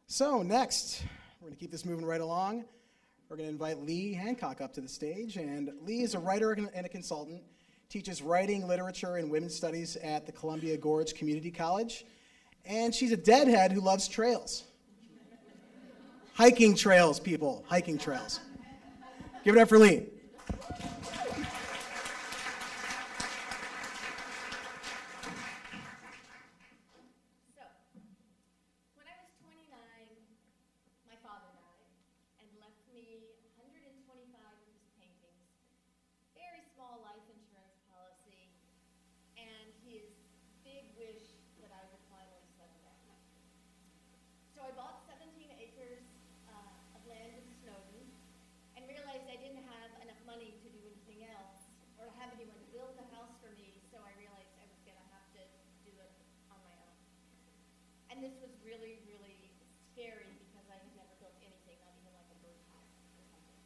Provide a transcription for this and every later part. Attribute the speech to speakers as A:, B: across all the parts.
A: So next, we're going to keep this moving right along. We're going to invite Lee Hancock up to the stage. And Lee is a writer and a consultant, teaches writing, literature, and women's studies at the Columbia Gorge Community College. And she's a deadhead who loves trails. Hiking trails, people. Hiking trails. Give it up for Lee.
B: And this was really, really scary because I had never built anything, not even like a birdhouse or something.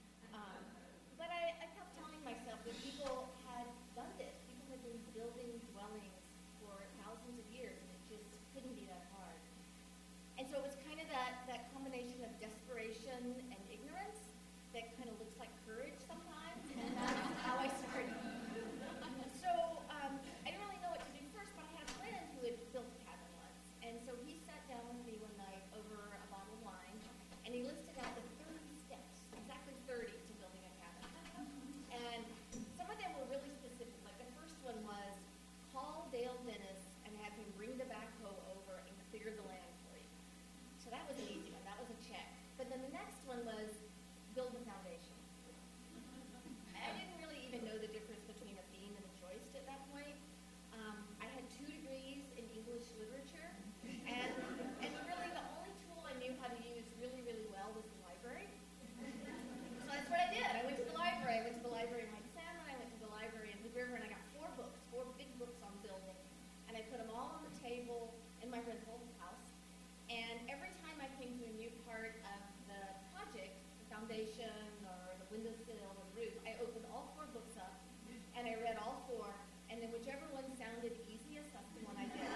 B: But I kept telling myself that people had done this. People had been building dwellings for thousands of years, and it just couldn't be that hard. And so it was kind of that combination of desperation and ignorance that kind of looks like courage sometimes, and that's how I started. So I didn't really know what to do first, but I had a friend who had built a cabin once. And so he sat down with me one night over a bottle of wine, and he listed out the 30 steps, exactly 30 to building a cabin. And some of them were really specific. Like the first one was call Dale Dennis and have him bring the backhoe over and clear the land for you. So that was an easy one. That was a check. But then the next one was build the foundation. I didn't really even know the difference between a beam and a joist at that point. I had 2 degrees in English literature, and really the only tool I knew how to use really, really well was the library. So that's what I did. I went to the library. I went to the library in Lake Salmon. I went to the library in Hood River, and I got 4 books, 4 big books on building. And I put them all on the table in my rental house. And every time I came to a new part of the project, the foundation or the windowsill or the roof, I opened all 4 books up, and I read all 4. And then whichever one sounded easiest, that's the one I did.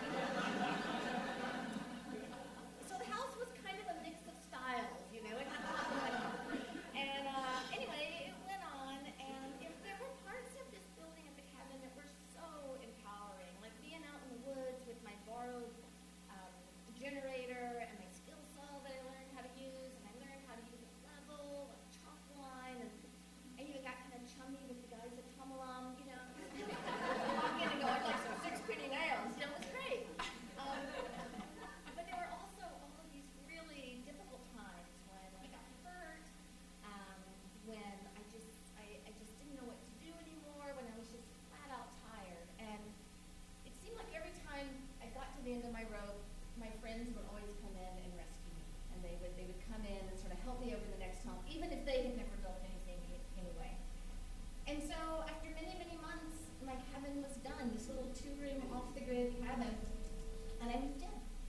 B: So the house was kind of a mix of styles, you know. It had a lot going on. And anyway, it went on, and there were parts of this building at the cabin that were so empowering, like being out in the woods with my borrowed generator and my skill saw that I learned how to use, and I learned how to use a level, a chalk line, and I even got kind of chummy with the guys at Tomalum, you know. Walk in and go, I'd like some 6-penny nails. You know, it was great. But there were also all of these really difficult times when I got hurt, when I just didn't know what to do anymore, when I was just flat out tired. And it seemed like every time I got to the end of my rope, my friends would always come in and rescue me. And they would come in and sort of help me over the next hump, even if they had never built anything anyway. And so after many, many months, my cabin was done, this little 2-room off-the-grid cabin, and I moved in.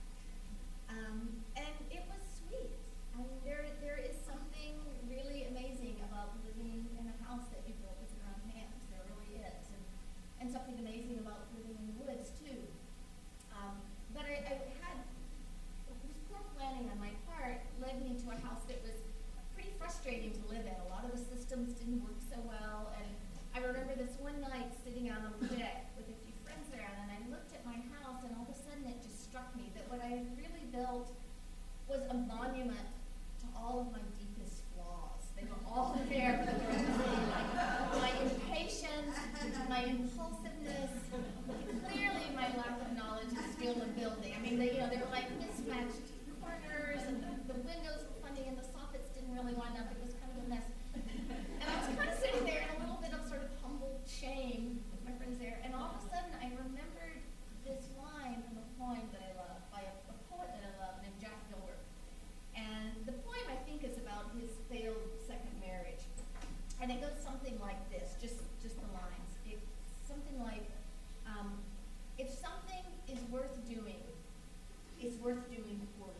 B: And it was sweet. I mean, there is something really amazing about living in a house that you built with your own hands. There really is. And something amazing about living in the woods, too. But I had, this poor planning on my part led me to a house that was pretty frustrating to live in. A lot of the systems didn't work so well, and I remember this one night sitting out on the deck with a few friends around, and I looked at my house, and all of a sudden it just struck me that what I had really built was a monument to all of my deepest flaws. They were all there for the world to see, like my impatience, my impulsiveness, clearly my lack of knowledge and skill in building. I mean, they were like mismatched corners, and the windows were funny, and the soffits didn't really line up. It was kind of a mess. And I was kind of sitting there in a little bit of sort of humble shame with my friends there, and all of a sudden I remembered this line from a poem that I love by a poet that I love named Jack Gilbert. And the poem, I think, is about his failed second marriage. And it goes something like this, just the lines. It's something like, if something is worth doing, it's worth doing for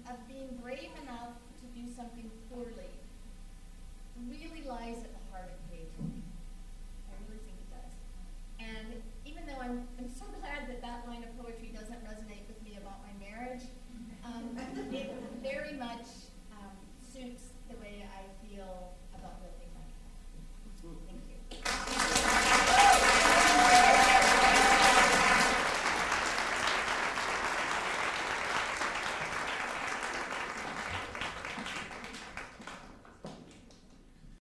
B: of being brave enough to do something poorly really lies at